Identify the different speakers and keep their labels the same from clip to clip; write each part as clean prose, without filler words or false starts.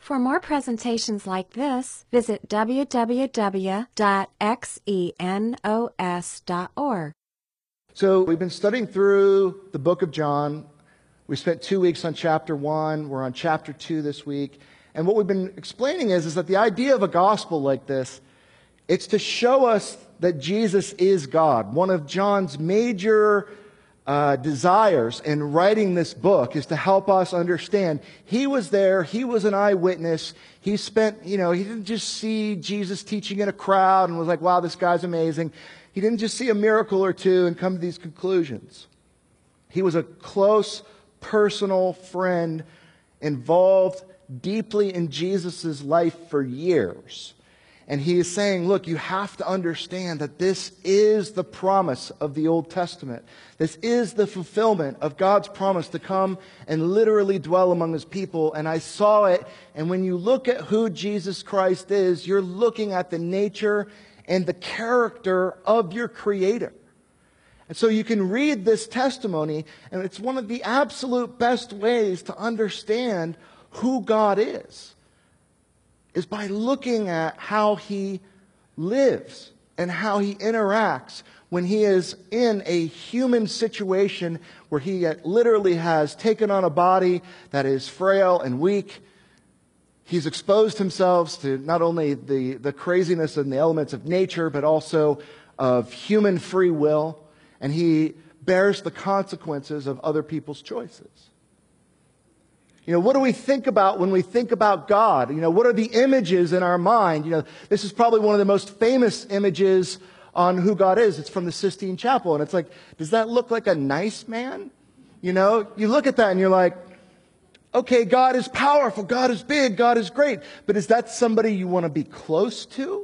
Speaker 1: For more presentations like this, visit www.xenos.org.
Speaker 2: So we've been studying through the book of John. We spent 2 weeks on chapter 1. We're on chapter 2 this week. And what we've been explaining is that the idea of a gospel like this, it's to show us that Jesus is God. One of John's major desires in writing this book is to help us understand he was there, he was an eyewitness, he didn't just see Jesus teaching in a crowd and was like, wow, this guy's amazing. He didn't just see a miracle or two and come to these conclusions. He was a close, personal friend involved deeply in Jesus' life for years. And he is saying, look, you have to understand that this is the promise of the Old Testament. This is the fulfillment of God's promise to come and literally dwell among his people. And I saw it. And when you look at who Jesus Christ is, you're looking at the nature and the character of your Creator. And so you can read this testimony, and it's one of the absolute best ways to understand who God is by looking at how he lives and how he interacts when he is in a human situation where he literally has taken on a body that is frail and weak. He's exposed himself to not only the craziness and the elements of nature, but also of human free will, and he bears the consequences of other people's choices. What do we think about when we think about God? What are the images in our mind? This is probably one of the most famous images on who God is. It's from the Sistine Chapel. And it's like, does that look like a nice man? You look at that and you're like, okay, God is powerful. God is big. God is great. But is that somebody you want to be close to?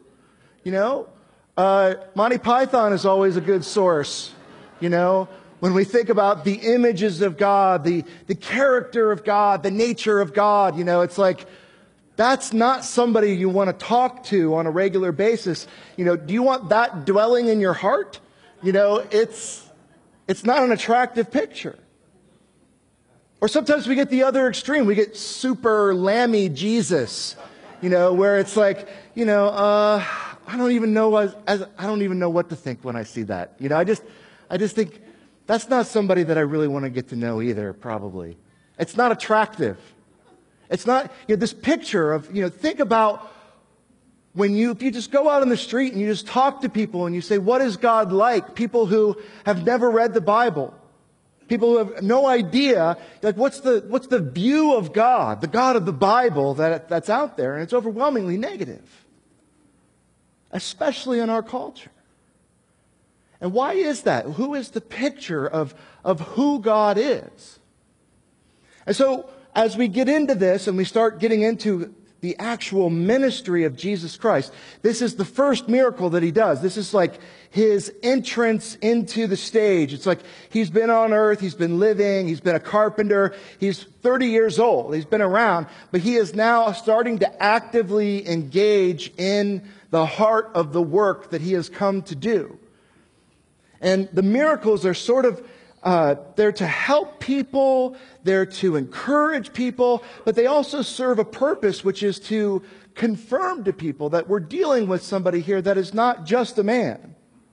Speaker 2: Monty Python is always a good source, when we think about the images of God, the character of God, the nature of God, it's like, that's not somebody you want to talk to on a regular basis. Do you want that dwelling in your heart? It's not an attractive picture. Or sometimes we get the other extreme. We get super lammy Jesus, where it's like, I don't even know what to think when I see that. I just think, that's not somebody that I really want to get to know either, probably. It's not attractive. It's not, this picture of, think about if you just go out on the street and you just talk to people and you say, what is God like? People who have never read the Bible. People who have no idea, like, what's the view of God, the God of the Bible that's out there? And it's overwhelmingly negative. Especially in our culture. And why is that? Who is the picture of who God is? And so, as we get into this and we start getting into the actual ministry of Jesus Christ, this is the first miracle that he does. This is like his entrance into the stage. It's like he's been on earth, he's been living, he's been a carpenter, he's 30 years old, he's been around, but he is now starting to actively engage in the heart of the work that he has come to do. And the miracles are sort of, they're to help people, they're to encourage people, but they also serve a purpose, which is to confirm to people that we're dealing with somebody here that is not just a man,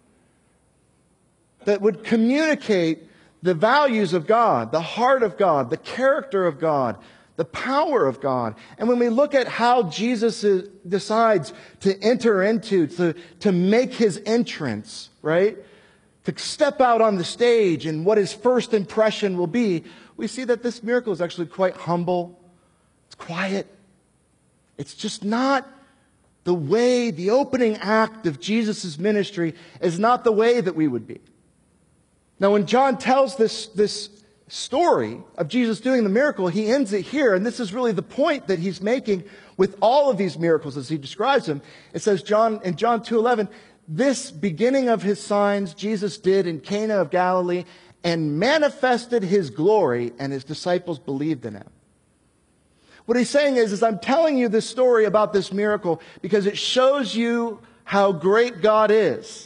Speaker 2: that would communicate the values of God, the heart of God, the character of God, the power of God. And when we look at how Jesus decides to enter into, to make his entrance, right? To step out on the stage and what his first impression will be, we see that this miracle is actually quite humble. It's quiet. It's just not the way, the opening act of Jesus' ministry is not the way that we would be. Now, when John tells this story of Jesus doing the miracle, he ends it here, and this is really the point that he's making with all of these miracles as he describes them. It says in John 2:11, this beginning of his signs Jesus did in Cana of Galilee and manifested his glory, and his disciples believed in him. What he's saying is I'm telling you this story about this miracle because it shows you how great God is.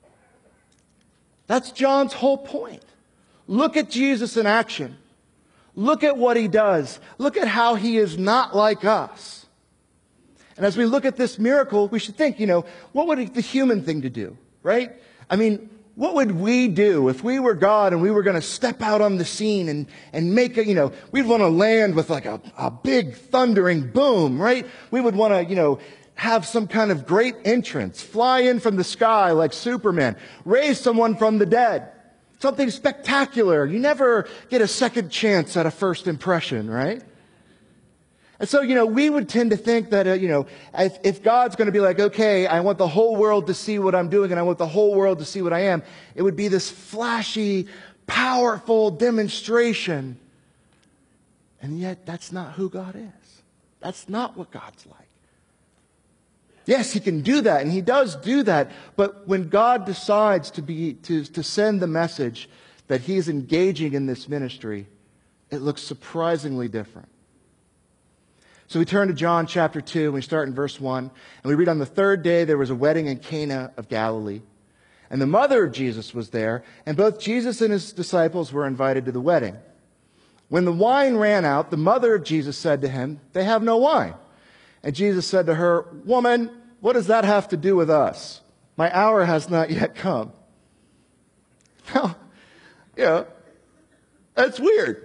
Speaker 2: That's John's whole point. Look at Jesus in action. Look at what he does. Look at how he is not like us. And as we look at this miracle, we should think, what would the human thing to do, right? I mean, what would we do if we were God and we were going to step out on the scene and make we'd want to land with like a big thundering boom, right? We would want to, have some kind of great entrance, fly in from the sky like Superman, raise someone from the dead. Something spectacular. You never get a second chance at a first impression, right? And so, we would tend to think that, if God's going to be like, okay, I want the whole world to see what I'm doing and I want the whole world to see what I am, it would be this flashy, powerful demonstration. And yet, that's not who God is. That's not what God's like. Yes, he can do that, and he does do that. But when God decides to send the message that he's engaging in this ministry, it looks surprisingly different. So we turn to John chapter 2, and we start in verse 1. And we read, on the third day there was a wedding in Cana of Galilee. And the mother of Jesus was there, and both Jesus and his disciples were invited to the wedding. When the wine ran out, the mother of Jesus said to him, "They have no wine." And Jesus said to her, "Woman, what does that have to do with us? My hour has not yet come." Now, that's weird.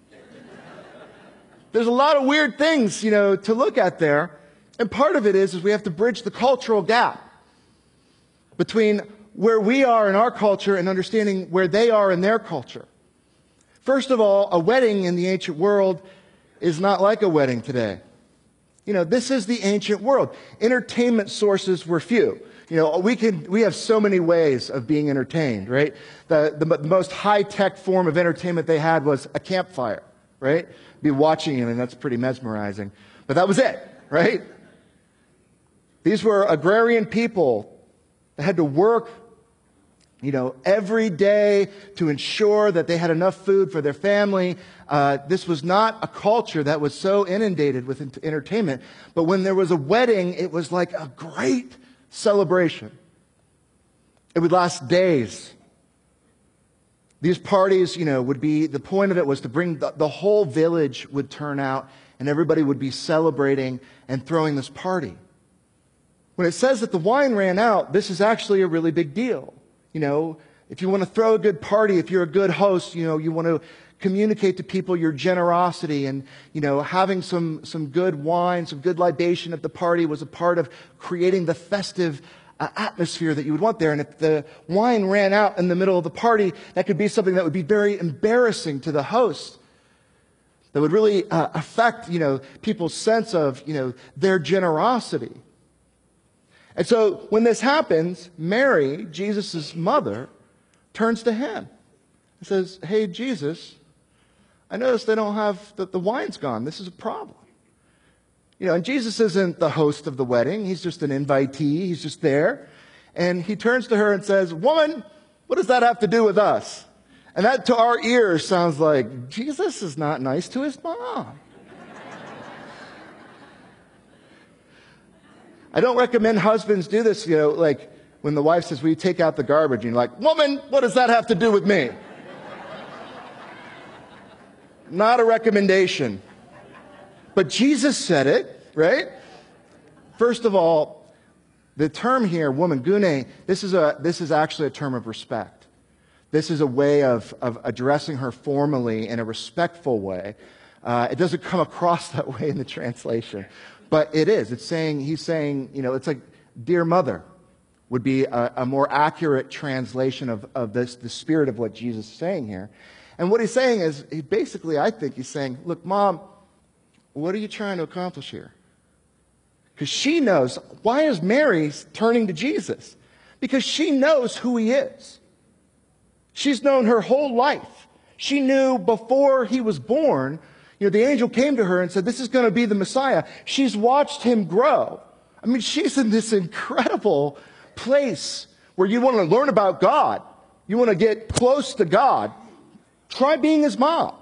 Speaker 2: There's a lot of weird things, to look at there. And part of it is we have to bridge the cultural gap between where we are in our culture and understanding where they are in their culture. First of all, a wedding in the ancient world is not like a wedding today. This is the ancient world. Entertainment sources were few. We have so many ways of being entertained, right? The most high-tech form of entertainment they had was a campfire, right? Be watching him, and that's pretty mesmerizing. But that was it, right? These were agrarian people that had to work, every day to ensure that they had enough food for their family. This was not a culture that was so inundated with entertainment. But when there was a wedding, it was like a great celebration. It would last days. These parties, would be, the point of it was to bring the whole village would turn out and everybody would be celebrating and throwing this party. When it says that the wine ran out, this is actually a really big deal. If you want to throw a good party, if you're a good host, you want to communicate to people your generosity and, having some good wine, some good libation at the party was a part of creating the festive atmosphere that you would want there. And if the wine ran out in the middle of the party, that could be something that would be very embarrassing to the host. That would really affect, people's sense of, their generosity. And so when this happens, Mary, Jesus' mother, turns to him and says, "Hey, Jesus, I noticed they don't have, the wine's gone. This is a problem." And Jesus isn't the host of the wedding. He's just an invitee. He's just there. And he turns to her and says, "Woman, what does that have to do with us?" And that to our ears sounds like Jesus is not nice to his mom. I don't recommend husbands do this, like when the wife says, "Will you take out the garbage?" And you're like, "Woman, what does that have to do with me?" Not a recommendation. But Jesus said it, right? First of all, the term here, woman, gune, this is actually a term of respect. This is a way of addressing her formally in a respectful way. It doesn't come across that way in the translation. But it is. He's saying, it's like dear mother would be a more accurate translation of the spirit of what Jesus is saying here. And what he's saying is, I think he's saying, look, Mom, what are you trying to accomplish here? Because she knows, why is Mary turning to Jesus? Because she knows who he is. She's known her whole life. She knew before he was born, the angel came to her and said, "This is going to be the Messiah." She's watched him grow. I mean, she's in this incredible place where you want to learn about God. You want to get close to God. Try being his mom.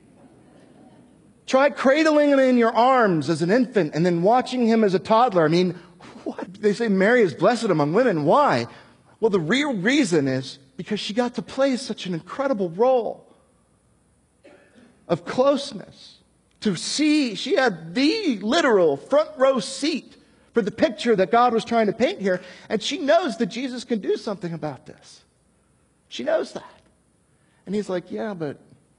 Speaker 2: Try cradling him in your arms as an infant and then watching him as a toddler. I mean, what? They say Mary is blessed among women. Why? Well, the real reason is because she got to play such an incredible role of closeness. To see, she had the literal front row seat for the picture that God was trying to paint here. And she knows that Jesus can do something about this. She knows that. And he's like, yeah, but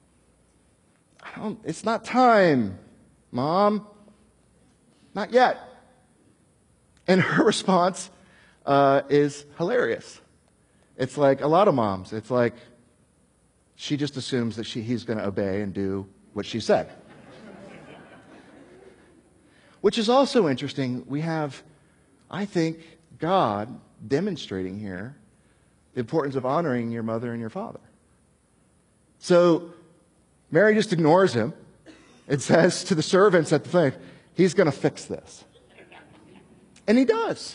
Speaker 2: it's not time, Mom. Not yet. And her response is hilarious. It's like a lot of moms. It's like she just assumes that he's going to obey and do what she said. Which is also interesting. We have, I think, God demonstrating here the importance of honoring your mother and your father. So Mary just ignores him and says to the servants at the thing, he's going to fix this. And he does.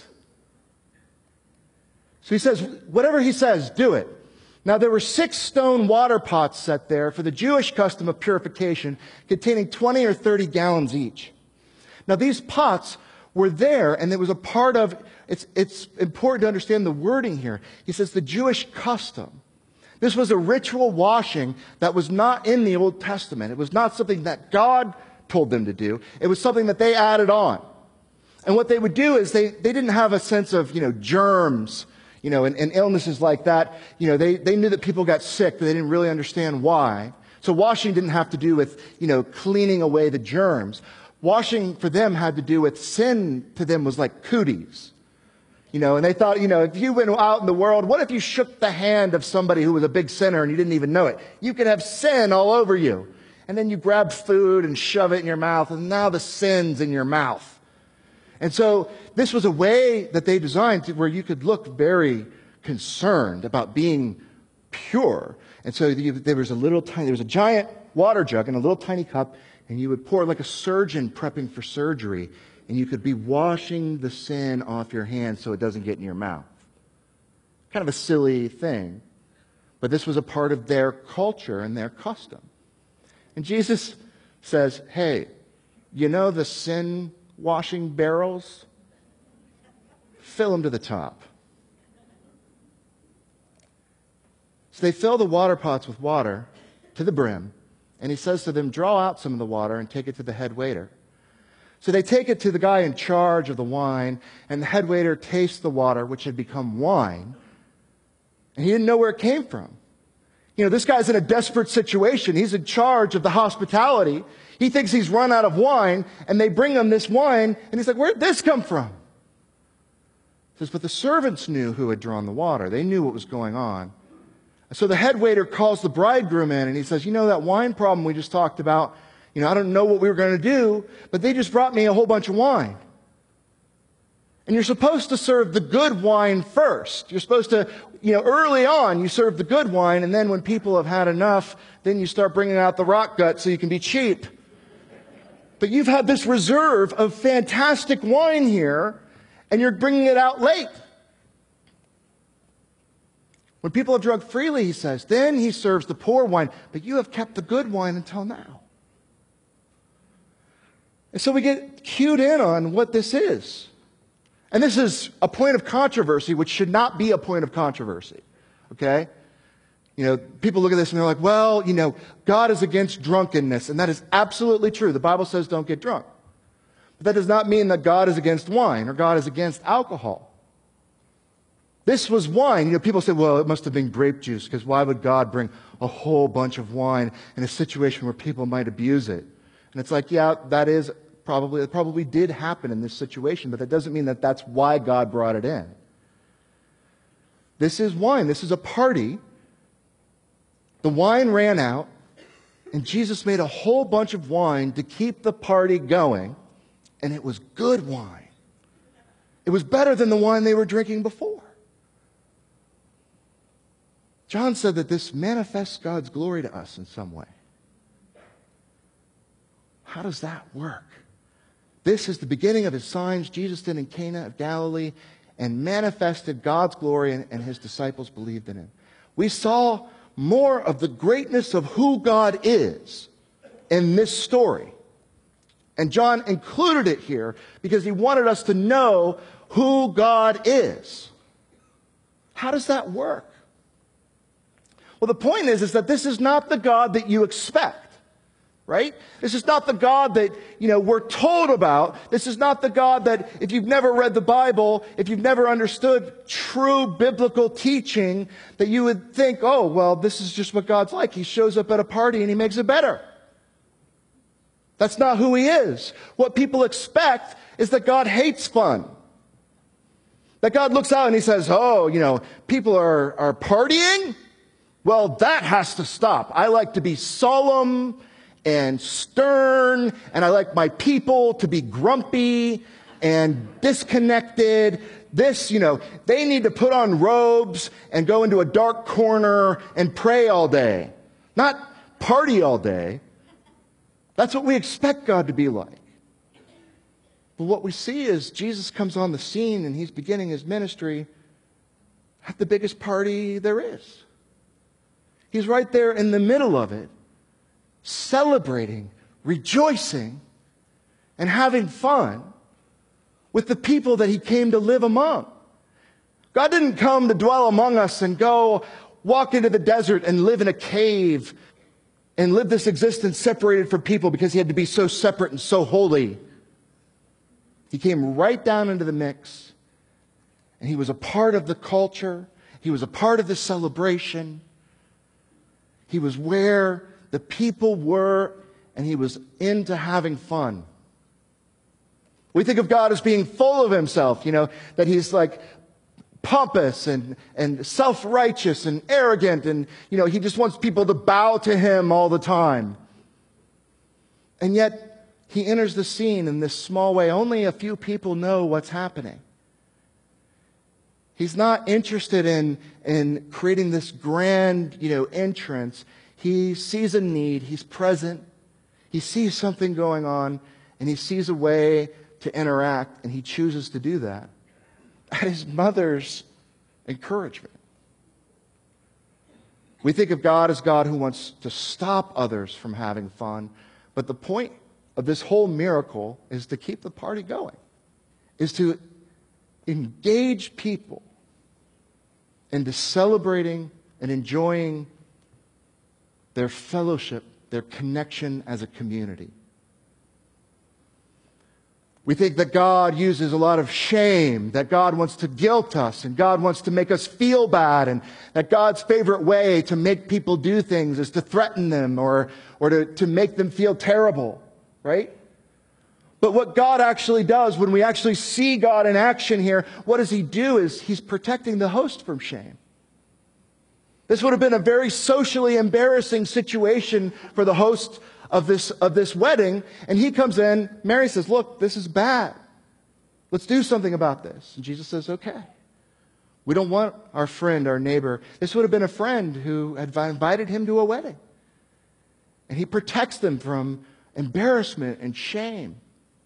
Speaker 2: So he says, whatever he says, do it. Now there were 6 stone water pots set there for the Jewish custom of purification, containing 20 or 30 gallons each. Now these pots were there, and it was a part of, it's important to understand the wording here. He says the Jewish custom. This was a ritual washing that was not in the Old Testament. It was not something that God told them to do. It was something that they added on. And what they would do is they didn't have a sense of, germs, and illnesses like that. They knew that people got sick, but they didn't really understand why. So washing didn't have to do with, cleaning away the germs. Washing for them had to do with sin to them was like cooties. And they thought, if you went out in the world, what if you shook the hand of somebody who was a big sinner and you didn't even know it? You could have sin all over you. And then you grab food and shove it in your mouth, and now the sin's in your mouth. And so this was a way that they designed where you could look very concerned about being pure. And so there was a giant water jug and a little tiny cup, and you would pour like a surgeon prepping for surgery, and you could be washing the sin off your hands so it doesn't get in your mouth. Kind of a silly thing, but this was a part of their culture and their custom. And Jesus says, hey, the sin washing barrels? Fill them to the top. So they fill the water pots with water to the brim, and he says to them, draw out some of the water and take it to the head waiter. So they take it to the guy in charge of the wine, and the head waiter tastes the water, which had become wine, and he didn't know where it came from. This guy's in a desperate situation. He's in charge of the hospitality. He thinks he's run out of wine, and they bring him this wine, and he's like, where'd this come from? He says, but the servants knew who had drawn the water. They knew what was going on. So the head waiter calls the bridegroom in, and he says, that wine problem we just talked about, I don't know what we were going to do, but they just brought me a whole bunch of wine. And you're supposed to serve the good wine first. You're supposed to, early on, you serve the good wine, and then when people have had enough, then you start bringing out the rock gut so you can be cheap. But you've had this reserve of fantastic wine here, and you're bringing it out late. When people have drunk freely, he says, then he serves the poor wine, but you have kept the good wine until now. And so we get cued in on what this is. And this is a point of controversy, which should not be a point of controversy. Okay? People look at this and they're like, well, God is against drunkenness. And that is absolutely true. The Bible says don't get drunk. But that does not mean that God is against wine or God is against alcohol. This was wine. People say, well, it must have been grape juice, because why would God bring a whole bunch of wine in a situation where people might abuse it? And it's like, yeah, it probably did happen in this situation, but that doesn't mean that that's why God brought it in. This is wine. This is a party. The wine ran out, and Jesus made a whole bunch of wine to keep the party going, and it was good wine. It was better than the wine they were drinking before. John said that this manifests God's glory to us in some way. How does that work? This is the beginning of his signs Jesus did in Cana of Galilee and manifested God's glory, and his disciples believed in him. We saw more of the greatness of who God is in this story. And John included it here because he wanted us to know who God is. How does that work? Well, the point is that this is not the God that you expect. right? This is not the God that, we're told about. This is not the God that, if you've never read the Bible, if you've never understood true biblical teaching, that you would think, oh, well, this is just what God's like. He shows up at a party and he makes it better. That's not who he is. What people expect is that God hates fun. That God looks out and he says, oh, people are partying? Well, that has to stop. I like to be solemn and stern, and I like my people to be grumpy and disconnected. They need to put on robes and go into a dark corner and pray all day, not party all day. That's what we expect God to be like. But what we see is Jesus comes on the scene and he's beginning his ministry at the biggest party there is. He's right there in the middle of it, celebrating, rejoicing, and having fun with the people that he came to live among. God didn't come to dwell among us and go walk into the desert and live in a cave and live this existence separated from people because he had to be so separate and so holy. He came right down into the mix, and he was a part of the culture. He was a part of the celebration. He was where the people were, and he was into having fun. We think of God as being full of himself, that he's like pompous and self-righteous and arrogant, and, he just wants people to bow to him all the time. And yet, he enters the scene in this small way. Only a few people know what's happening. He's not interested in creating this grand, entrance. He sees a need. He's present. He sees something going on, and he sees a way to interact, and he chooses to do that at his mother's encouragement. We think of God as God who wants to stop others from having fun, but the point of this whole miracle is to keep the party going, is to engage people into celebrating and enjoying their fellowship, their connection as a community. We think that God uses a lot of shame, that God wants to guilt us, and God wants to make us feel bad, and that God's favorite way to make people do things is to threaten them or to make them feel terrible, right? But what God actually does, when we actually see God in action here, what does he do is he's protecting the host from shame. This would have been a very socially embarrassing situation for the host of this wedding, and he comes in. Mary says, look, this is bad. Let's do something about this. And Jesus says, okay. We don't want our friend, our neighbor. This would have been a friend who had invited him to a wedding. And he protects them from embarrassment and shame.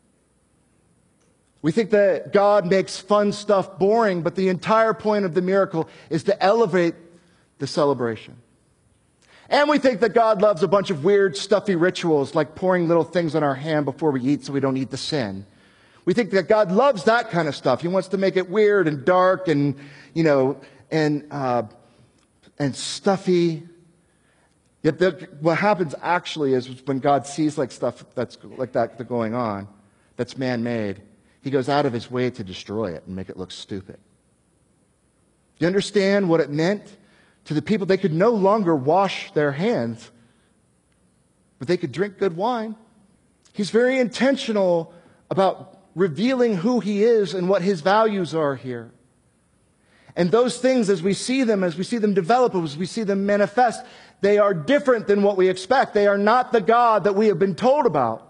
Speaker 2: We think that God makes fun stuff boring, but the entire point of the miracle is to elevate the celebration. And we think that God loves a bunch of weird, stuffy rituals, like pouring little things on our hand before we eat so we don't eat the sin. We think that God loves that kind of stuff. He wants to make it weird and dark and, and stuffy. Yet what happens actually is when God sees stuff that's like that going on, that's man-made, he goes out of his way to destroy it and make it look stupid. Do you understand what it meant to the people? They could no longer wash their hands, but they could drink good wine. He's very intentional about revealing who he is and what his values are here. And those things, as we see them develop, as we see them manifest, they are different than what we expect. They are not the God that we have been told about.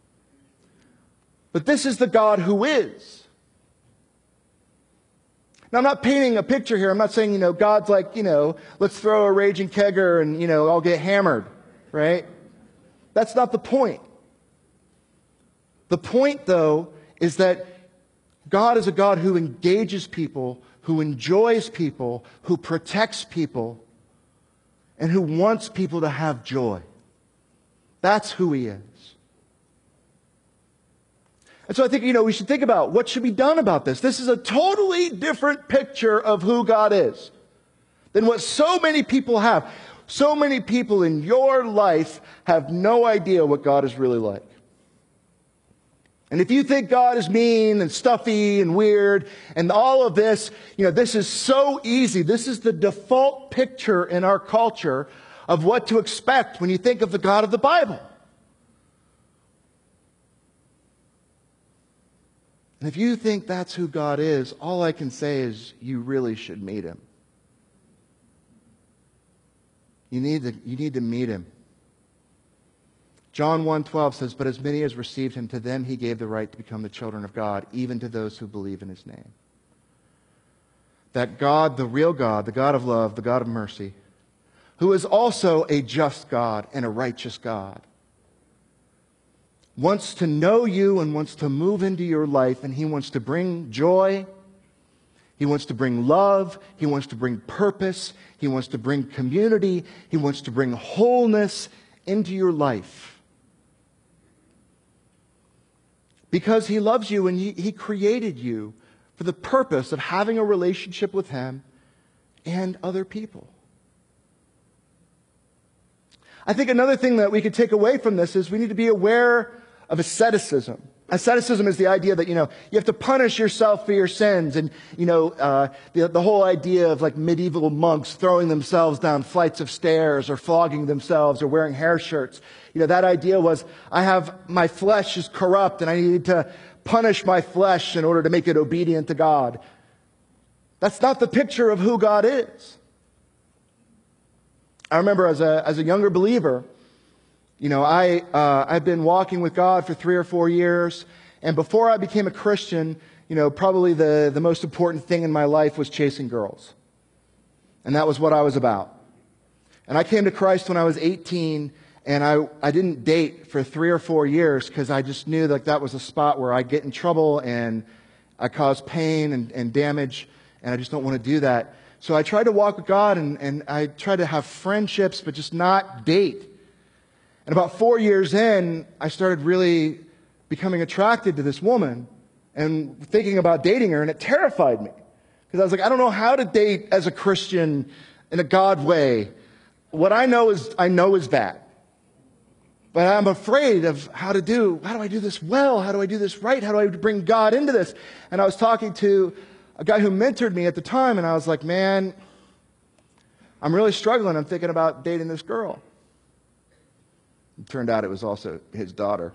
Speaker 2: But this is the God who is. Now, I'm not painting a picture here. I'm not saying, God's like, let's throw a raging kegger and, I'll get hammered, right? That's not the point. The point, though, is that God is a God who engages people, who enjoys people, who protects people, and who wants people to have joy. That's who he is. And so I think, we should think about what should be done about this. This is a totally different picture of who God is than what so many people have. So many people in your life have no idea what God is really like. And if you think God is mean and stuffy and weird and all of this, this is so easy. This is the default picture in our culture of what to expect when you think of the God of the Bible. And if you think that's who God is, all I can say is you really should meet him. You need to meet him. John 1:12 says, "But as many as received him, to them he gave the right to become the children of God, even to those who believe in his name." That God, the real God, the God of love, the God of mercy, who is also a just God and a righteous God, wants to know you and wants to move into your life, and he wants to bring joy. He wants to bring love. He wants to bring purpose. He wants to bring community. He wants to bring wholeness into your life. Because he loves you and he created you for the purpose of having a relationship with him and other people. I think another thing that we could take away from this is we need to be aware of asceticism. Asceticism is the idea that, you have to punish yourself for your sins. And, the whole idea of like medieval monks throwing themselves down flights of stairs or flogging themselves or wearing hair shirts. That idea was, my flesh is corrupt and I need to punish my flesh in order to make it obedient to God. That's not the picture of who God is. I remember as a younger believer, I've been walking with God for 3 or 4 years, and before I became a Christian, probably the most important thing in my life was chasing girls. And that was what I was about. And I came to Christ when I was 18, and I didn't date for 3 or 4 years because I just knew that was a spot where I get in trouble and I cause pain and damage, and I just don't want to do that. So I tried to walk with God, and I tried to have friendships, but just not date. And about 4 years in, I started really becoming attracted to this woman and thinking about dating her, and it terrified me. Because I was like, I don't know how to date as a Christian in a God way. What I know is bad. But I'm afraid of how do I do this well? How do I do this right? How do I bring God into this? And I was talking to a guy who mentored me at the time, and I was like, man, I'm really struggling. I'm thinking about dating this girl. It turned out it was also his daughter.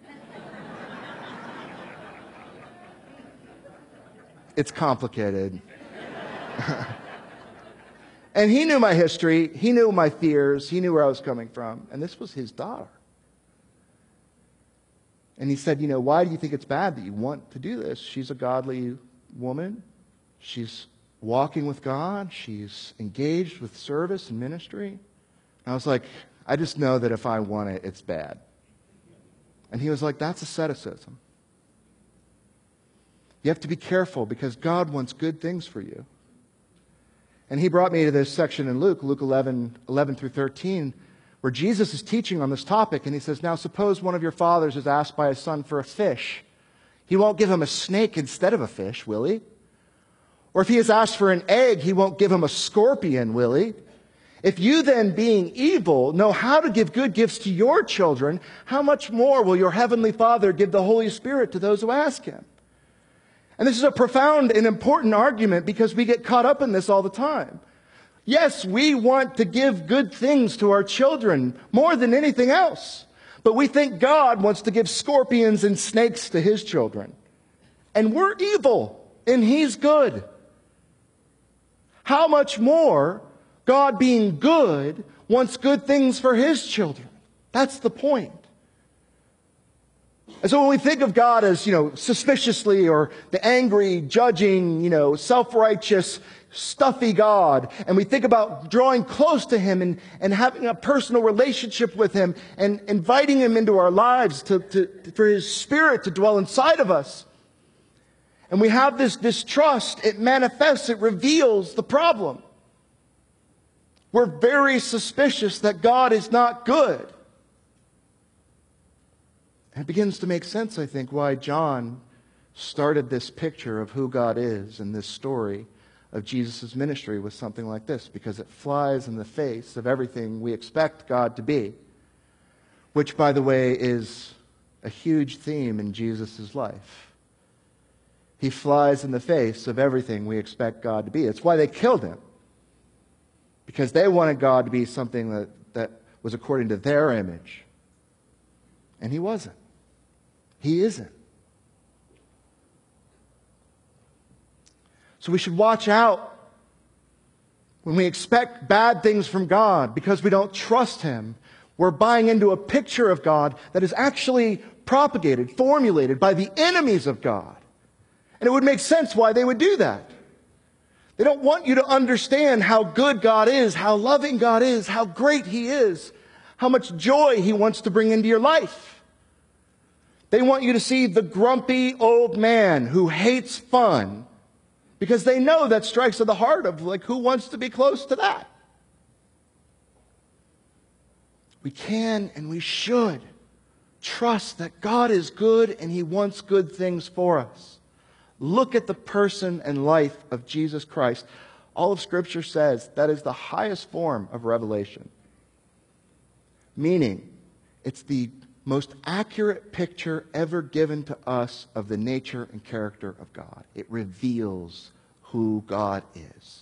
Speaker 2: It's complicated. And he knew my history. He knew my fears. He knew where I was coming from. And this was his daughter. And he said, why do you think it's bad that you want to do this? She's a godly woman. She's walking with God. She's engaged with service and ministry. And I was like, I just know that if I want it, it's bad. And he was like, that's asceticism. You have to be careful because God wants good things for you. And he brought me to this section in Luke 11 through 13, where Jesus is teaching on this topic. And he says, now suppose one of your fathers is asked by his son for a fish. He won't give him a snake instead of a fish, will he? Or if he is asked for an egg, he won't give him a scorpion, will he? If you then, being evil, know how to give good gifts to your children, how much more will your heavenly Father give the Holy Spirit to those who ask him? And this is a profound and important argument because we get caught up in this all the time. Yes, we want to give good things to our children more than anything else. But we think God wants to give scorpions and snakes to his children. And we're evil, and he's good. How much more God, being good, wants good things for his children. That's the point. And so when we think of God as, suspiciously or the angry, judging, self-righteous, stuffy God, and we think about drawing close to him and having a personal relationship with him and inviting him into our lives for his Spirit to dwell inside of us, and we have this trust, it manifests, it reveals the problem. We're very suspicious that God is not good. It begins to make sense, I think, why John started this picture of who God is in this story of Jesus' ministry was something like this, because it flies in the face of everything we expect God to be, which, by the way, is a huge theme in Jesus' life. He flies in the face of everything we expect God to be. It's why they killed him, because they wanted God to be something that was according to their image. And he wasn't. He isn't. So we should watch out when we expect bad things from God because we don't trust him. We're buying into a picture of God that is actually propagated, formulated by the enemies of God. And it would make sense why they would do that. They don't want you to understand how good God is, how loving God is, how great he is, how much joy he wants to bring into your life. They want you to see the grumpy old man who hates fun, because they know that strikes at the heart of, like, who wants to be close to that? We can and we should trust that God is good and he wants good things for us. Look at the person and life of Jesus Christ. All of Scripture says that is the highest form of revelation. Meaning, it's the most accurate picture ever given to us of the nature and character of God. It reveals who God is.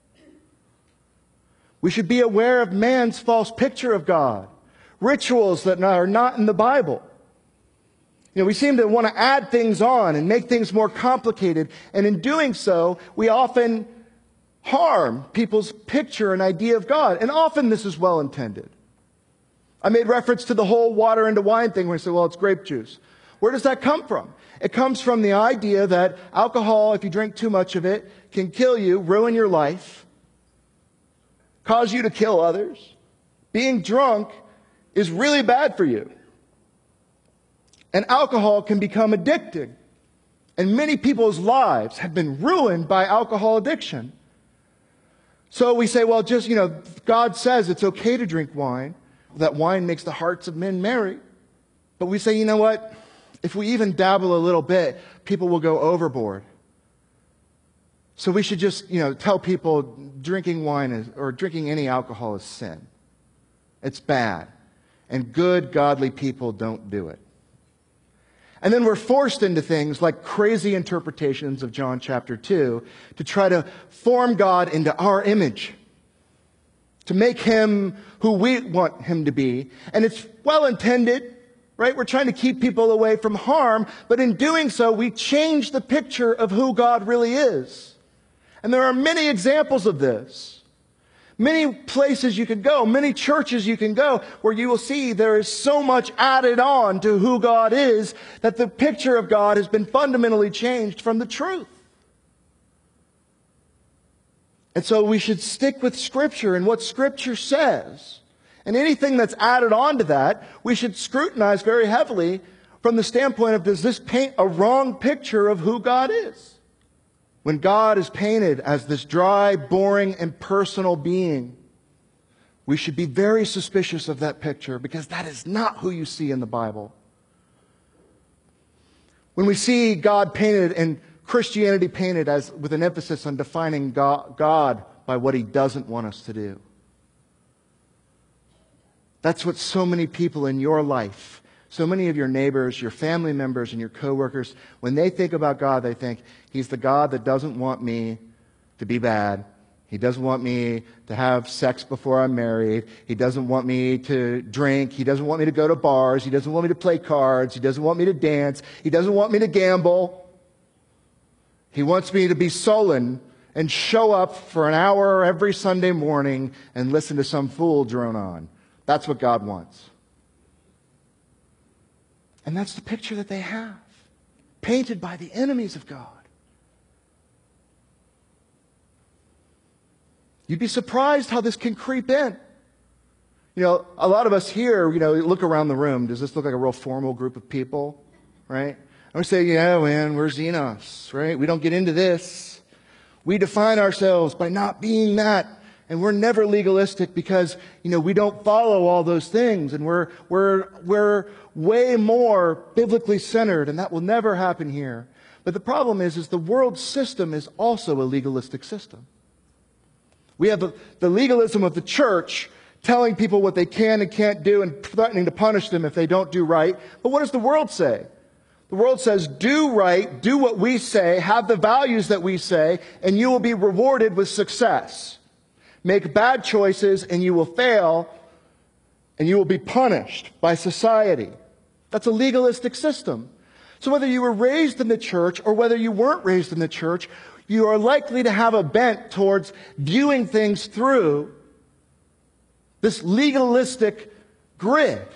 Speaker 2: We should be aware of man's false picture of God, rituals that are not in the Bible. You know, we seem to want to add things on and make things more complicated, and in doing so, we often harm people's picture and idea of God, and often this is well intended. I made reference to the whole water into wine thing where I said, well, it's grape juice. Where does that come from? It comes from the idea that alcohol, if you drink too much of it, can kill you, ruin your life, cause you to kill others. Being drunk is really bad for you. And alcohol can become addicting. And many people's lives have been ruined by alcohol addiction. So we say, well, just, God says it's okay to drink wine, that wine makes the hearts of men merry. But we say, you know what? If we even dabble a little bit, people will go overboard. So we should just, tell people drinking wine or drinking any alcohol is sin. It's bad. And good, godly people don't do it. And then we're forced into things like crazy interpretations of John chapter 2 to try to form God into our image, to make him who we want him to be. And it's well intended, right? We're trying to keep people away from harm, but in doing so, we change the picture of who God really is. And there are many examples of this. Many places you can go, many churches you can go, where you will see there is so much added on to who God is that the picture of God has been fundamentally changed from the truth. And so we should stick with Scripture and what Scripture says. And anything that's added on to that, we should scrutinize very heavily from the standpoint of, does this paint a wrong picture of who God is? When God is painted as this dry, boring, impersonal being, we should be very suspicious of that picture, because that is not who you see in the Bible. When we see God painted and Christianity painted as with an emphasis on defining God by what he doesn't want us to do. That's what so many people in your life, so many of your neighbors, your family members, and your coworkers, when they think about God, they think, he's the God that doesn't want me to be bad. He doesn't want me to have sex before I'm married. He doesn't want me to drink. He doesn't want me to go to bars. He doesn't want me to play cards. He doesn't want me to dance. He doesn't want me to gamble. He wants me to be sullen and show up for an hour every Sunday morning and listen to some fool drone on. That's what God wants. And that's the picture that they have, painted by the enemies of God. You'd be surprised how this can creep in. A lot of us here, look around the room. Does this look like a real formal group of people? Right? And we say, yeah, man, we're Xenos, right? We don't get into this. We define ourselves by not being that. And we're never legalistic because, we don't follow all those things. And we're way more biblically centered. And that will never happen here. But the problem is the world system is also a legalistic system. We have the legalism of the church telling people what they can and can't do and threatening to punish them if they don't do right. But what does the world say? The world says, do right, do what we say, have the values that we say, and you will be rewarded with success. Make bad choices and you will fail, and you will be punished by society. That's a legalistic system. So whether you were raised in the church or whether you weren't raised in the church, you are likely to have a bent towards viewing things through this legalistic grid.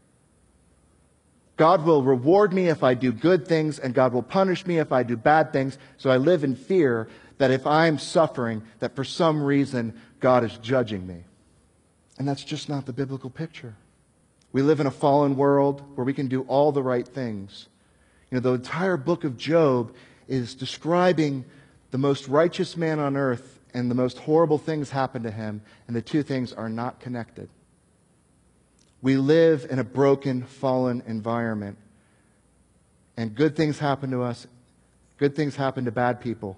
Speaker 2: God will reward me if I do good things, and God will punish me if I do bad things. So I live in fear that if I'm suffering, that for some reason God is judging me. And that's just not the biblical picture. We live in a fallen world where we can do all the right things. You know, the entire book of Job is describing the most righteous man on earth, and the most horrible things happen to him, and the two things are not connected. We live in a broken, fallen environment, and good things happen to us, good things happen to bad people,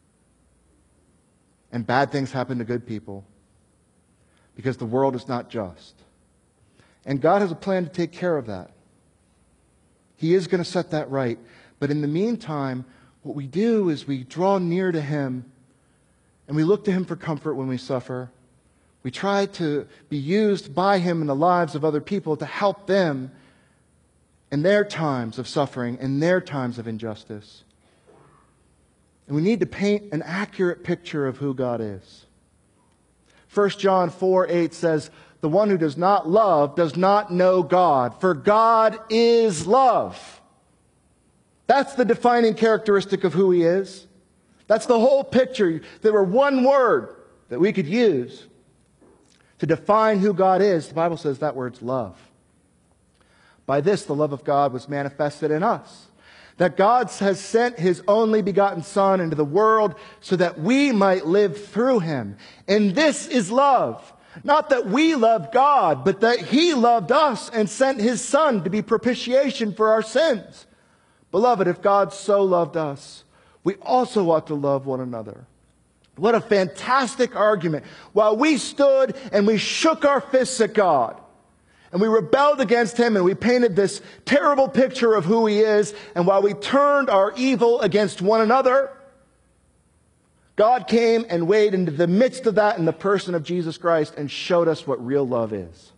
Speaker 2: and bad things happen to good people, because the world is not just. And God has a plan to take care of that. He is going to set that right. But in the meantime, what we do is we draw near to Him, and we look to Him for comfort when we suffer. We try to be used by Him in the lives of other people to help them in their times of suffering, in their times of injustice. And we need to paint an accurate picture of who God is. 1 John 4:8 says, "The one who does not love does not know God, for God is love." That's the defining characteristic of who He is. That's the whole picture. There were one word that we could use to define who God is. The Bible says that word's love. By this, the love of God was manifested in us, that God has sent His only begotten Son into the world so that we might live through Him. And this is love. Not that we loved God, but that He loved us and sent His Son to be propitiation for our sins. Beloved, if God so loved us, we also ought to love one another. What a fantastic argument. While we stood and we shook our fists at God, and we rebelled against Him, and we painted this terrible picture of who He is, and while we turned our evil against one another, God came and weighed into the midst of that in the person of Jesus Christ and showed us what real love is.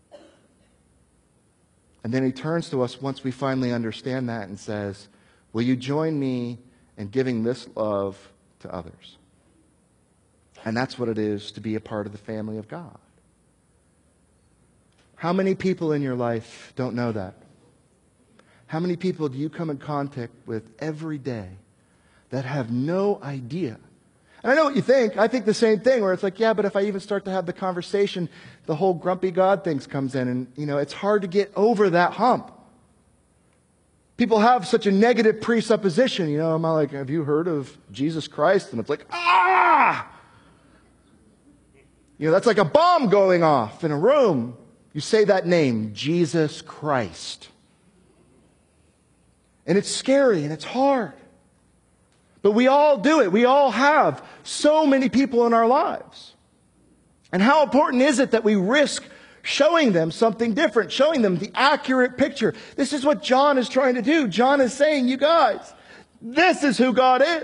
Speaker 2: And then He turns to us once we finally understand that and says, will you join me in giving this love to others? And that's what it is to be a part of the family of God. How many people in your life don't know that? How many people do you come in contact with every day that have no idea? And I know what you think. I think the same thing, where it's like, yeah, but if I even start to have the conversation, the whole grumpy God thing comes in, and, you know, it's hard to get over that hump. People have such a negative presupposition. You know, I'm like, have you heard of Jesus Christ? And it's like, ah! You know, that's like a bomb going off in a room. You say that name, Jesus Christ. And it's scary and it's hard. But we all do it. We all have so many people in our lives. And how important is it that we risk showing them something different, showing them the accurate picture? This is what John is trying to do. John is saying, you guys, this is who God is.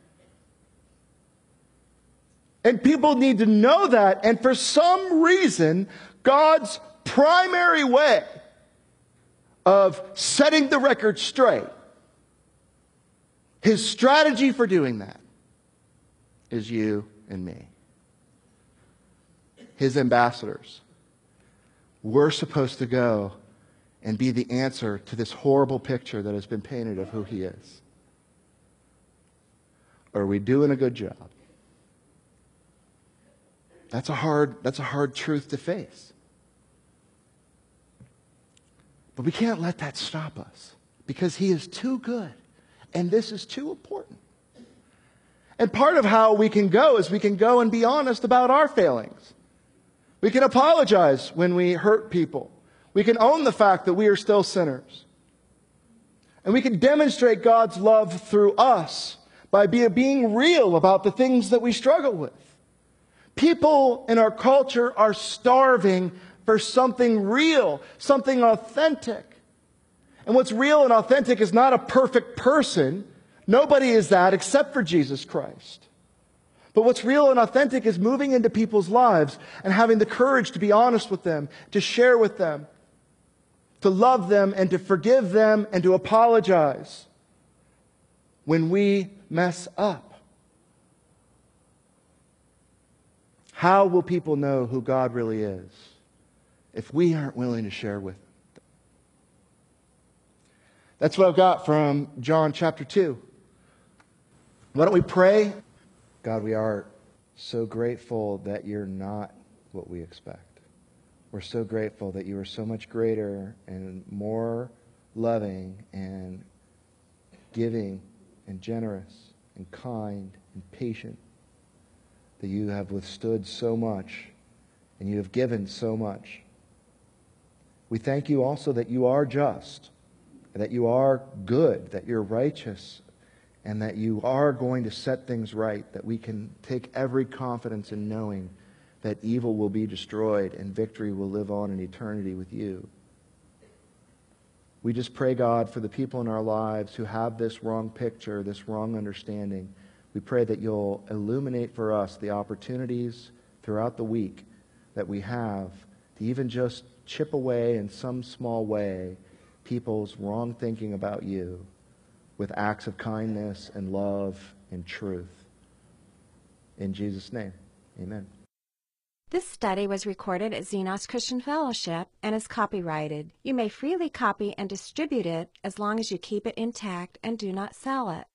Speaker 2: And people need to know that. And for some reason, God's primary way of setting the record straight, His strategy for doing that, is you and me. His ambassadors. We're supposed to go and be the answer to this horrible picture that has been painted of who He is. Are we doing a good job? That's a hard truth to face. But we can't let that stop us, because He is too good, and this is too important. And part of how we can go is we can go and be honest about our failings. We can apologize when we hurt people. We can own the fact that we are still sinners. And we can demonstrate God's love through us by being real about the things that we struggle with. People in our culture are starving for something real, something authentic. And what's real and authentic is not a perfect person. Nobody is that except for Jesus Christ. But what's real and authentic is moving into people's lives and having the courage to be honest with them, to share with them, to love them and to forgive them and to apologize when we mess up. How will people know who God really is if we aren't willing to share with them? That's what I've got from John chapter 2. Why don't we pray? God, we are so grateful that you're not what we expect. We're so grateful that you are so much greater and more loving and giving and generous and kind and patient, that you have withstood so much and you have given so much. We thank you also that you are just, that you are good, that you're righteous, and that you are going to set things right, that we can take every confidence in knowing that evil will be destroyed and victory will live on in eternity with you. We just pray, God, for the people in our lives who have this wrong picture, this wrong understanding. We pray that you'll illuminate for us the opportunities throughout the week that we have to even just chip away in some small way people's wrong thinking about you with acts of kindness and love and truth. In Jesus' name, amen.
Speaker 1: This study was recorded at Xenos Christian Fellowship and is copyrighted. You may freely copy and distribute it as long as you keep it intact and do not sell it.